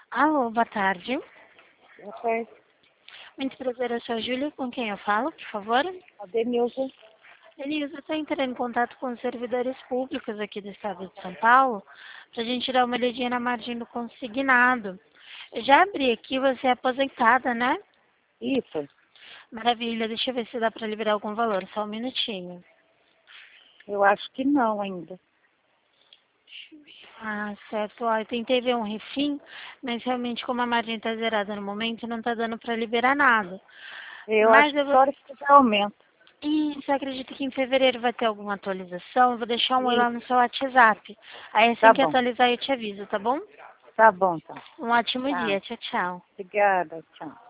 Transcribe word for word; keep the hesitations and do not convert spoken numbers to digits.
Alô, boa tarde. Ok. Muito prazer, eu sou a Júlia, com quem eu falo, por favor? A Denilza. Denise, eu estou entrando em contato com os servidores públicos aqui do estado de São Paulo, para a gente dar uma olhadinha na margem do consignado. Eu já abri aqui, você é aposentada, né? Isso. Maravilha, deixa eu ver se dá para liberar algum valor, só um minutinho. Eu acho que não ainda. Ah, certo. Ó, eu tentei ver um refim, mas realmente como a margem está zerada no momento, não está dando para liberar nada. Eu Mas acho eu que vou... só se fizer aumento. E você acredita que em fevereiro vai ter alguma atualização? Eu vou deixar um oi lá Isso. no seu WhatsApp. Aí assim Tá que bom. atualizar eu te aviso, tá bom? Tá bom, então. Um ótimo Tá. dia. Tchau, tchau. Obrigada. Tchau.